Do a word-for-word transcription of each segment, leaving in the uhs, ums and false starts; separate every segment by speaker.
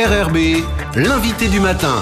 Speaker 1: R R B, l'invité du matin.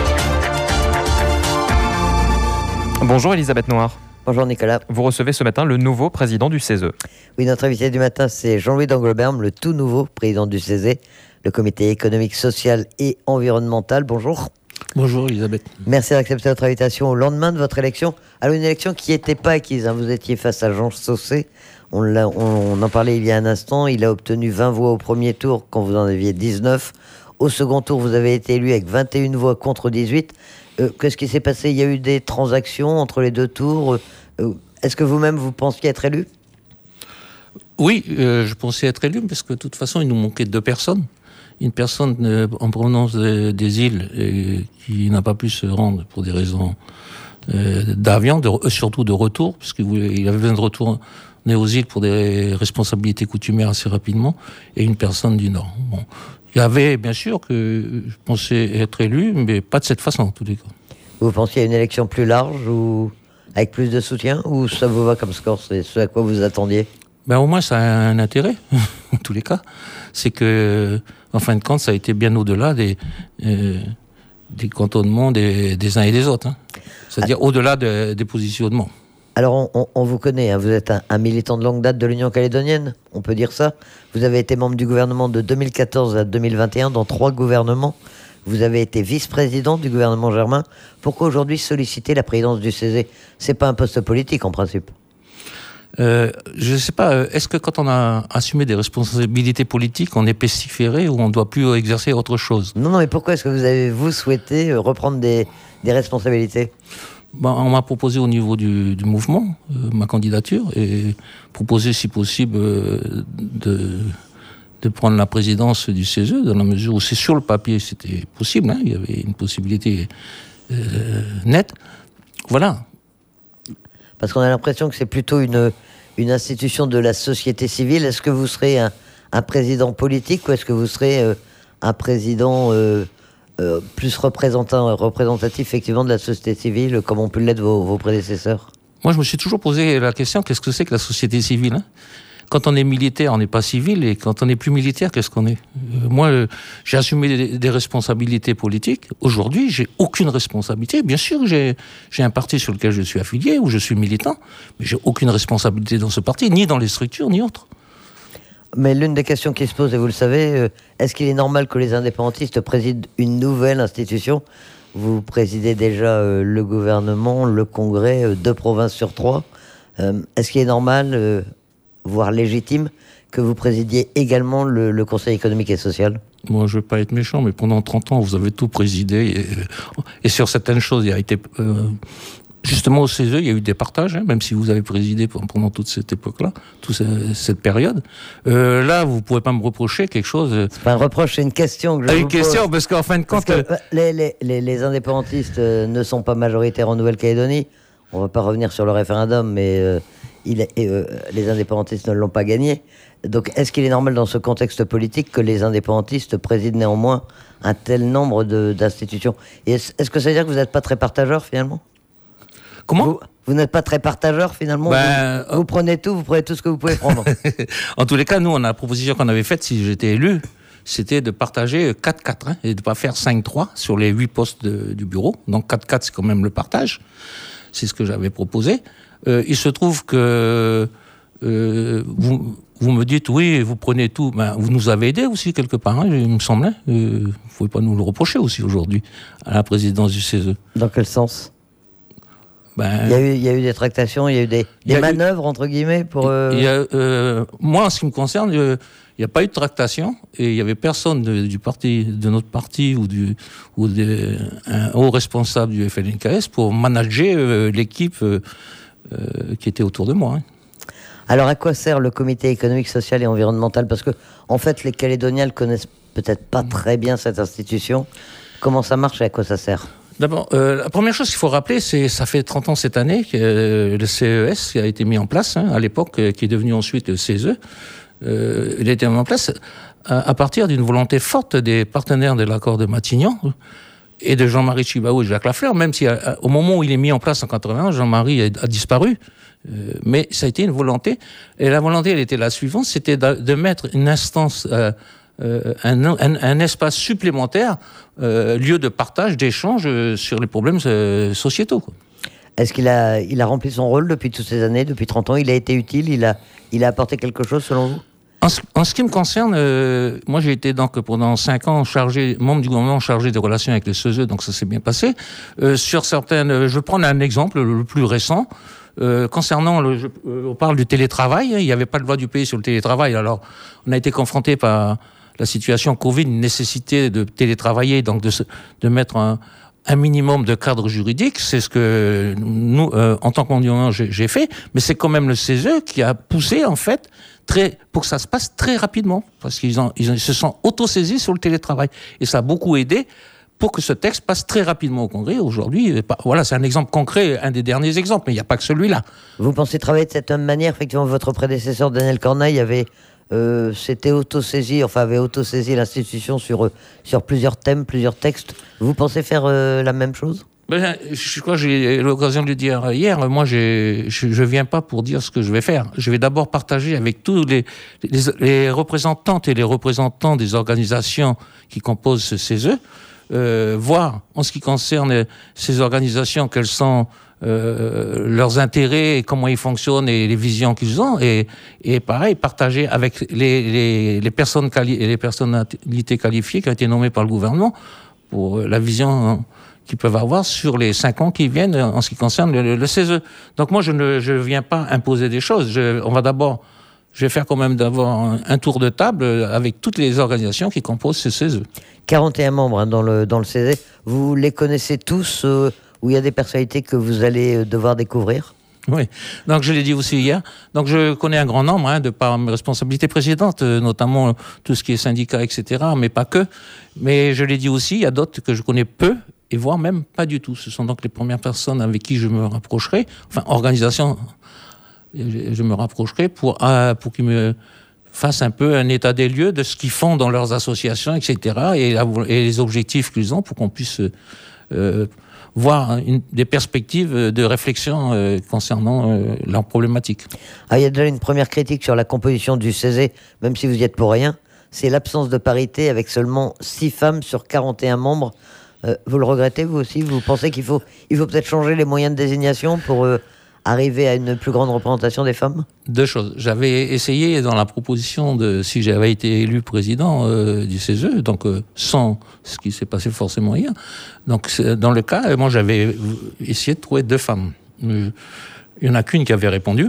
Speaker 2: Bonjour Elisabeth Noir.
Speaker 3: Bonjour Nicolas.
Speaker 2: Vous recevez ce matin le nouveau président du C E S E.
Speaker 3: Oui, notre invité du matin, c'est Jean-Louis d'Angleberme, le tout nouveau président du C E S E, le comité économique, social et environnemental. Bonjour.
Speaker 4: Bonjour Elisabeth.
Speaker 3: Merci d'accepter notre invitation au lendemain de votre élection. Alors une élection qui n'était pas acquise, hein. Vous étiez face à Jean Saucé. On, l'a, on, on en parlait il y a un instant. Il a obtenu vingt voix au premier tour quand vous en aviez dix-neuf. Au second tour, vous avez été élu avec vingt et une voix contre dix-huit. Euh, qu'est-ce qui s'est passé ? Il y a eu des transactions entre les deux tours. Euh, est-ce que vous-même, vous pensiez être élu ?
Speaker 4: Oui, euh, je pensais être élu parce que de toute façon, il nous manquait deux personnes. Une personne euh, en provenance de, des îles euh, qui n'a pas pu se rendre pour des raisons euh, d'avion, de, euh, surtout de retour, puisqu'il il avait besoin de retourner aux îles pour des responsabilités coutumières assez rapidement, et une personne du Nord. Bon. Il y avait, bien sûr, que je pensais être élu, mais pas de cette façon, en tous les cas.
Speaker 3: Vous pensiez à une élection plus large ou avec plus de soutien, ou ça vous va comme score ? C'est ce à quoi vous attendiez ?
Speaker 4: Ben, au moins, ça a un intérêt, en tous les cas. C'est que, en fin de compte, ça a été bien au-delà des, euh, des cantonnements des, des uns et des autres. Hein. C'est-à-dire ah. au-delà de, des positionnements.
Speaker 3: Alors, on, on, on vous connaît, hein. Vous êtes un, un militant de longue date de l'Union calédonienne, on peut dire ça. Vous avez été membre du gouvernement de deux mille quatorze à deux mille vingt et un dans trois gouvernements. Vous avez été vice-président du gouvernement Germain. Pourquoi aujourd'hui solliciter la présidence du C E S E ? C'est pas un poste politique, en principe.
Speaker 4: Euh, je ne sais pas, est-ce que quand on a assumé des responsabilités politiques, on est pestiféré ou on ne doit plus exercer autre chose ?
Speaker 3: Non, non, mais pourquoi est-ce que vous avez, vous, souhaité reprendre des, des responsabilités ?
Speaker 4: Ben, on m'a proposé au niveau du, du mouvement, euh, ma candidature, et proposé, si possible, euh, de, de prendre la présidence du C E S E, dans la mesure où c'est sur le papier, c'était possible, hein, il y avait une possibilité euh, nette. Voilà.
Speaker 3: Parce qu'on a l'impression que c'est plutôt une, une institution de la société civile. Est-ce que vous serez un, un président politique ou est-ce que vous serez euh, un président euh, euh, plus représentant, représentatif effectivement de la société civile, comme ont pu l'être vos, vos prédécesseurs ?
Speaker 4: Moi, je me suis toujours posé la question, qu'est-ce que c'est que la société civile, hein ? Quand on est militaire, on n'est pas civil, et quand on n'est plus militaire, qu'est-ce qu'on est ? euh, Moi, euh, j'ai assumé des, des responsabilités politiques. Aujourd'hui, j'ai aucune responsabilité. Bien sûr, j'ai, j'ai un parti sur lequel je suis affilié, où je suis militant, mais j'ai aucune responsabilité dans ce parti, ni dans les structures, ni autre.
Speaker 3: Mais l'une des questions qui se pose, et vous le savez, euh, est-ce qu'il est normal que les indépendantistes président une nouvelle institution ? Vous présidez déjà euh, le gouvernement, le Congrès, euh, deux provinces sur trois. Euh, est-ce qu'il est normal... Euh, voire légitime, que vous présidiez également le, le Conseil économique et social ?
Speaker 4: Moi, je ne veux pas être méchant, mais pendant trente ans, vous avez tout présidé. Et, et sur certaines choses, il y a été... Euh, justement, au C E S E, il y a eu des partages, hein, même si vous avez présidé pendant toute cette époque-là, toute cette période. Euh, là, vous ne pouvez pas me reprocher quelque chose...
Speaker 3: C'est pas un reproche, c'est une question que je
Speaker 4: une
Speaker 3: vous
Speaker 4: question,
Speaker 3: pose.
Speaker 4: Parce qu'en fin de compte...
Speaker 3: Que, euh, les, les, les, les indépendantistes euh, ne sont pas majoritaires en Nouvelle-Calédonie. On ne va pas revenir sur le référendum, mais... Euh, Il est, euh, les indépendantistes ne l'ont pas gagné. Donc, est-ce qu'il est normal dans ce contexte politique que les indépendantistes président néanmoins un tel nombre de, d'institutions ? Et est-ce, est-ce que ça veut dire que vous n'êtes pas très partageur, finalement ?
Speaker 4: Comment ?
Speaker 3: Vous, vous n'êtes pas très partageur, finalement ?
Speaker 4: ben,
Speaker 3: vous, vous prenez tout, vous prenez tout ce que vous pouvez prendre.
Speaker 4: En tous les cas, nous, on a la proposition qu'on avait faite, si j'étais élu, c'était de partager quatre quatre, hein, et de ne pas faire cinq trois sur les huit postes de, du bureau. Donc, quatre quatre, c'est quand même le partage. C'est ce que j'avais proposé. Euh, il se trouve que euh, vous, vous me dites, oui, vous prenez tout. Ben, vous nous avez aidés aussi, quelque part, hein, il me semblait. Vous euh, ne pouvez pas nous le reprocher aussi aujourd'hui, à la présidence du C E S E.
Speaker 3: Dans quel sens ?
Speaker 4: ben,
Speaker 3: il, y a eu, il y a eu des tractations, il y a eu des, des manœuvres, eu, entre guillemets, pour... Euh...
Speaker 4: Il y a, euh, moi, en ce qui me concerne, euh, il n'y a pas eu de tractation, et il n'y avait personne de, du parti, de notre parti ou, du, ou de, un haut responsable du F L N K S pour manager euh, l'équipe euh, Euh, qui était autour de moi. Hein.
Speaker 3: Alors, à quoi sert le comité économique, social et environnemental ? Parce que, en fait, les Calédoniens ne connaissent peut-être pas très bien cette institution. Comment ça marche et à quoi ça sert ?
Speaker 4: D'abord, euh, la première chose qu'il faut rappeler, c'est ça fait trente ans cette année que euh, le C E S qui a été mis en place, hein, à l'époque, euh, qui est devenu ensuite le C E S E. Euh, il a été mis en place à, à partir d'une volonté forte des partenaires de l'accord de Matignon, et de Jean-Marie Tjibaou et Jacques Lafleur, même si à, au moment où il est mis en place en quatre-vingt-un, Jean-Marie a, a disparu, euh, mais ça a été une volonté. Et la volonté, elle était la suivante, c'était de, de mettre une instance euh, euh, un, un, un espace supplémentaire, euh, lieu de partage, d'échange sur les problèmes euh, sociétaux, quoi.
Speaker 3: Est-ce qu'il a, il a rempli son rôle depuis toutes ces années, depuis trente ans? Il a été utile, il a, il a apporté quelque chose selon vous?
Speaker 4: En ce, en ce qui me concerne, euh, moi j'ai été donc pendant cinq ans chargé, membre du gouvernement chargé des relations avec les C E S E, donc ça s'est bien passé. Euh, sur certaines, je vais prendre un exemple, le plus récent. Euh, concernant, le, je, euh, on parle du télétravail, il n'y avait pas de loi du pays sur le télétravail, alors on a été confronté par la situation Covid, une nécessité de télétravailler, donc de, de mettre un, un minimum de cadre juridique, c'est ce que nous, euh, en tant que gouvernement, j'ai, j'ai fait, mais c'est quand même le C E S E qui a poussé, en fait, très, pour que ça se passe très rapidement, parce qu'ils ont, ils se sont autosaisis sur le télétravail, et ça a beaucoup aidé pour que ce texte passe très rapidement au Congrès. Aujourd'hui, voilà, c'est un exemple concret, un des derniers exemples, mais il n'y a pas que celui-là.
Speaker 3: Vous pensez travailler de cette même manière? Effectivement, votre prédécesseur, Daniel Corneille, avait, euh, s'était autosaisi, enfin avait autosaisi l'institution sur, sur plusieurs thèmes, plusieurs textes. Vous pensez faire euh, la même chose?
Speaker 4: Ben, je crois que j'ai eu l'occasion de le dire hier. Moi, j'ai, je ne viens pas pour dire ce que je vais faire. Je vais d'abord partager avec tous les, les, les représentantes et les représentants des organisations qui composent ce C E S E, Euh, voir en ce qui concerne ces organisations quels sont euh, leurs intérêts et comment ils fonctionnent et les visions qu'ils ont, et, et pareil partager avec les, les, les personnes quali- les personnalités qualifiées qui ont été nommées par le gouvernement pour la vision qu'ils peuvent avoir sur les cinq ans qui viennent en ce qui concerne le, le C E S E. Donc moi je ne je viens pas imposer des choses. Je, on va d'abord Je vais faire quand même d'abord un, un tour de table avec toutes les organisations qui composent ce C E S E.
Speaker 3: quarante et un membres hein, dans, le, dans le C E S E. Vous les connaissez tous, euh, ou il y a des personnalités que vous allez devoir découvrir?
Speaker 4: Oui, donc je l'ai dit aussi hier. Donc je connais un grand nombre, hein, de par mes responsabilités précédentes, euh, notamment tout ce qui est syndicat, et cetera, mais pas que. Mais je l'ai dit aussi, il y a d'autres que je connais peu, et voire même pas du tout. Ce sont donc les premières personnes avec qui je me rapprocherai, enfin, organisation... je me rapprocherai pour, euh, pour qu'ils me fassent un peu un état des lieux de ce qu'ils font dans leurs associations, et cetera, et, et les objectifs qu'ils ont pour qu'on puisse euh, voir une, des perspectives de réflexion euh, concernant euh, leurs problématiques.
Speaker 3: Ah, il y a déjà une première critique sur la composition du C E S E, même si vous y êtes pour rien, c'est l'absence de parité avec seulement six femmes sur quarante et un membres. Euh, vous le regrettez, vous aussi? Vous pensez qu'il faut, il faut peut-être changer les moyens de désignation pour... Euh, arriver à une plus grande représentation des femmes? Deux choses.
Speaker 4: J'avais essayé dans la proposition de, si j'avais été élu président euh, du C E S E, donc euh, sans ce qui s'est passé forcément hier, donc dans le cas, moi j'avais essayé de trouver deux femmes. Euh, il n'y en a qu'une qui avait répondu.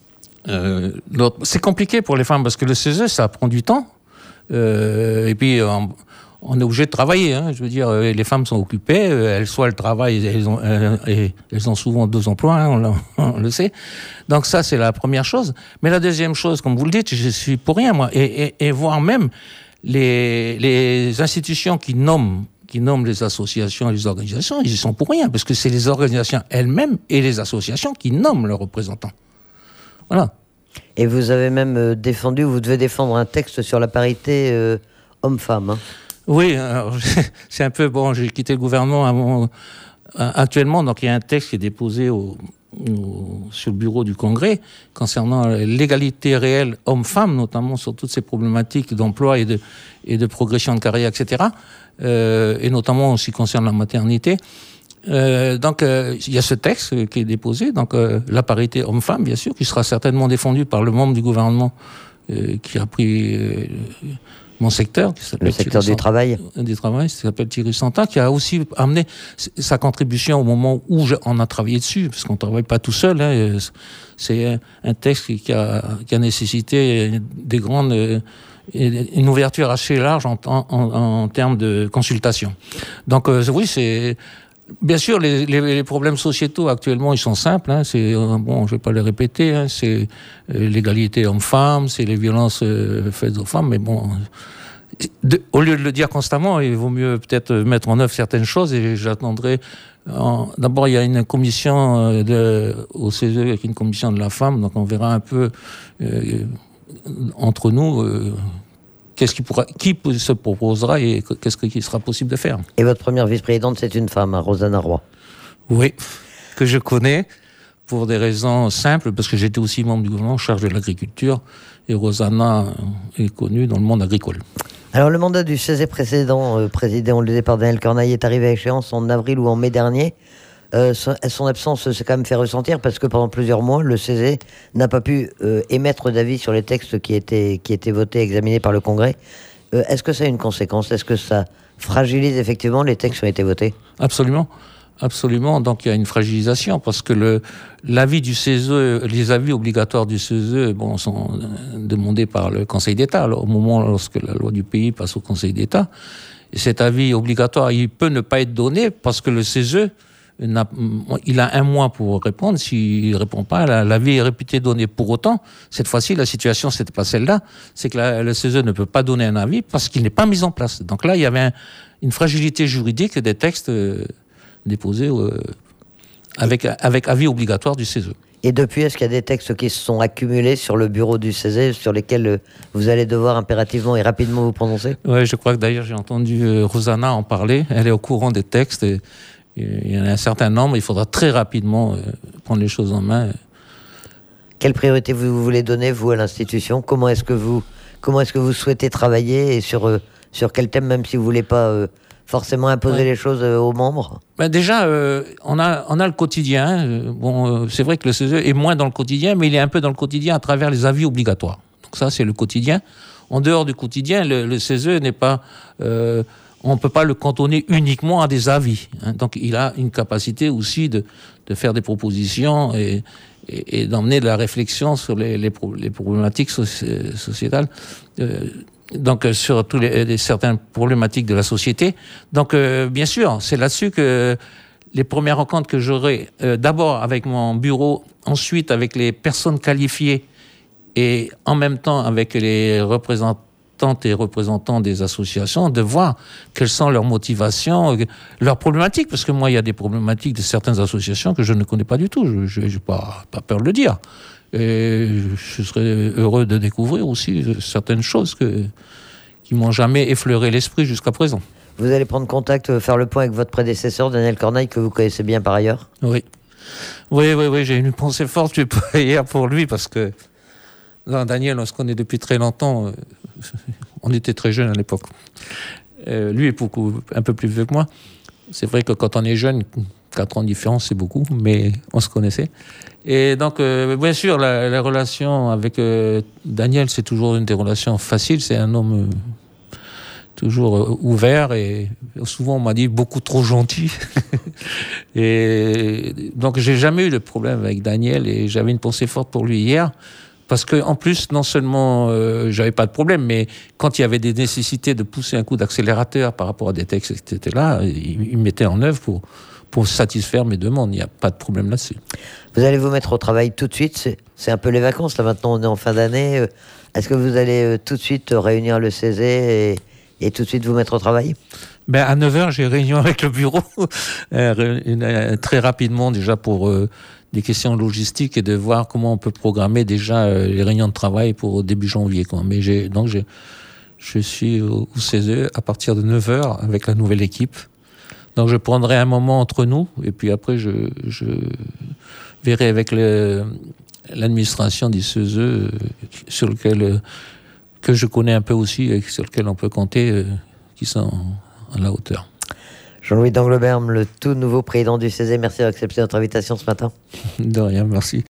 Speaker 4: Euh, l'autre, c'est compliqué pour les femmes parce que le C E S E, ça prend du temps. Euh, et puis... En, on est obligé de travailler, hein. Je veux dire, les femmes sont occupées, elles soit elles travaillent, elles ont, elles, elles ont souvent deux emplois, hein, on, on le sait. Donc ça, c'est la première chose. Mais la deuxième chose, comme vous le dites, je suis pour rien, moi, et, et, et voire même les, les institutions qui nomment, qui nomment les associations et les organisations, ils y sont pour rien, parce que c'est les organisations elles-mêmes et les associations qui nomment leurs représentants. Voilà.
Speaker 3: Et vous avez même défendu, vous devez défendre un texte sur la parité euh, homme-femme, hein.
Speaker 4: Oui, alors, c'est un peu... Bon, j'ai quitté le gouvernement avant, actuellement, donc il y a un texte qui est déposé au, au, sur le bureau du Congrès concernant l'égalité réelle homme-femme, notamment sur toutes ces problématiques d'emploi et de, et de progression de carrière, et cetera, euh, et notamment en ce qui concerne la maternité. Euh, donc, euh, il y a ce texte qui est déposé, donc euh, la parité homme-femme, bien sûr, qui sera certainement défendu par le membre du gouvernement euh, qui a pris... Euh, mon secteur, qui s'appelle
Speaker 3: le secteur
Speaker 4: Thierry
Speaker 3: du travail,
Speaker 4: du travail, qui s'appelle Thierry Santin, qui a aussi amené sa contribution au moment où on a travaillé dessus, parce qu'on ne travaille pas tout seul. Hein. C'est un texte qui a, qui a nécessité des grandes, une ouverture assez large en, en, en termes de consultation. Donc euh, oui, c'est... Bien sûr, les, les, les problèmes sociétaux actuellement, ils sont simples. Hein, c'est bon, je vais pas les répéter. Hein, c'est euh, l'égalité homme-femme, c'est les violences euh, faites aux femmes. Mais bon, de, au lieu de le dire constamment, il vaut mieux peut-être mettre en œuvre certaines choses. Et j'attendrai. En, d'abord, il y a une commission de, au C E S E avec une commission de la femme, donc on verra un peu euh, entre nous. Euh, Qu'est-ce qui, pourra, qui se proposera et qu'est-ce qui sera possible de faire.
Speaker 3: Et votre première vice-présidente, c'est une femme, hein, Rosanna Roy.
Speaker 4: Oui, que je connais pour des raisons simples, parce que j'étais aussi membre du gouvernement en charge de l'agriculture, et Rosanna est connue dans le monde agricole.
Speaker 3: Alors, le mandat du C E S E précédent, euh, présidé, on le disait, par Daniel Cornaille, est arrivé à échéance en avril ou en mai dernier. Euh, son, son absence s'est quand même fait ressentir parce que pendant plusieurs mois, le C E S E n'a pas pu euh, émettre d'avis sur les textes qui étaient, qui étaient votés et examinés par le Congrès. Euh, est-ce que ça a une conséquence ? Est-ce que ça fragilise effectivement les textes qui ont été votés ?
Speaker 4: Absolument. Absolument. Donc, il y a une fragilisation parce que le, l'avis du C E S E, les avis obligatoires du C E S E, bon, sont demandés par le Conseil d'État. Alors, au moment lorsque la loi du pays passe au Conseil d'État, et cet avis obligatoire, il peut ne pas être donné parce que le C E S E n'a, il a un mois pour répondre. S'il ne répond pas, l'avis est réputé donné. Pour autant, cette fois-ci, la situation, c'était pas celle-là. C'est que la, le C E S E ne peut pas donner un avis parce qu'il n'est pas mis en place. Donc là, il y avait un, une fragilité juridique des textes euh, déposés euh, avec, avec avis obligatoire du C E S E.
Speaker 3: Et depuis, est-ce qu'il y a des textes qui se sont accumulés sur le bureau du C E S E, sur lesquels vous allez devoir impérativement et rapidement vous prononcer ?
Speaker 4: Oui, je crois que d'ailleurs, j'ai entendu euh, Rosanna en parler. Elle est au courant des textes. Et, il y en a un certain nombre, il faudra très rapidement euh, prendre les choses en main.
Speaker 3: Quelle priorité vous voulez donner, vous, à l'institution ? Comment est-ce que vous, comment est-ce que vous souhaitez travailler et sur, euh, sur quel thème, même si vous ne voulez pas euh, forcément imposer ouais. les choses euh, aux membres ?
Speaker 4: Ben déjà, euh, on, a, on a le quotidien. Euh, bon, euh, c'est vrai que le C E S E est moins dans le quotidien, mais il est un peu dans le quotidien à travers les avis obligatoires. Donc ça, c'est le quotidien. En dehors du quotidien, le, le C E S E n'est pas... Euh, on ne peut pas le cantonner uniquement à des avis. Hein. Donc, il a une capacité aussi de, de faire des propositions et, et, et d'emmener de la réflexion sur les, les, pro, les problématiques soci, sociétales, euh, donc sur tous les, les certaines problématiques de la société. Donc, euh, bien sûr, c'est là-dessus que les premières rencontres que j'aurai, euh, d'abord avec mon bureau, ensuite avec les personnes qualifiées et en même temps avec les représentants et représentants des associations, de voir quelles sont leurs motivations, leurs problématiques, parce que moi, il y a des problématiques de certaines associations que je ne connais pas du tout, je n'ai pas, pas peur de le dire. Et je serais heureux de découvrir aussi certaines choses que, qui m'ont jamais effleuré l'esprit jusqu'à présent.
Speaker 3: Vous allez prendre contact, faire le point avec votre prédécesseur, Daniel Cornaille, que vous connaissez bien par ailleurs ?
Speaker 4: Oui. Oui, oui, oui, j'ai une pensée forte hier pour lui, parce que non, Daniel, on se connaît depuis très longtemps. On était très jeunes à l'époque. Euh, lui est beaucoup, un peu plus vieux que moi. C'est vrai que quand on est jeune, quatre ans de différence, c'est beaucoup, mais on se connaissait. Et donc, euh, bien sûr, la, la relation avec euh, Daniel, c'est toujours une des relations faciles. C'est un homme euh, toujours euh, ouvert et souvent, on m'a dit, beaucoup trop gentil. Et donc, j'ai jamais eu de problème avec Daniel et j'avais une pensée forte pour lui hier. Parce que en plus, non seulement euh, j'avais pas de problème, mais quand il y avait des nécessités de pousser un coup d'accélérateur par rapport à des textes qui étaient là, il, il mettait en œuvre pour, pour satisfaire mes demandes. Il n'y a pas de problème là-dessus.
Speaker 3: Vous allez vous mettre au travail tout de suite. C'est, c'est un peu les vacances, là maintenant on est en fin d'année. Est-ce que vous allez euh, tout de suite réunir le C E S E et, et tout de suite vous mettre au travail ?
Speaker 4: Ben, à neuf heures, j'ai réunion avec le bureau, euh, une, euh, très rapidement déjà pour... Euh, des questions logistiques et de voir comment on peut programmer déjà euh, les réunions de travail pour début janvier, quoi. Mais j'ai, donc j'ai, je suis au, au C E S E à partir de neuf heures avec la nouvelle équipe. Donc je prendrai un moment entre nous et puis après je, je verrai avec le, l'administration du C E S E euh, sur lequel euh, que je connais un peu aussi et sur lequel on peut compter, euh, qui sont à la hauteur.
Speaker 3: Jean-Louis d'Angleberme, le tout nouveau président du C E S E, merci d'avoir accepté notre invitation ce matin.
Speaker 4: De rien, merci.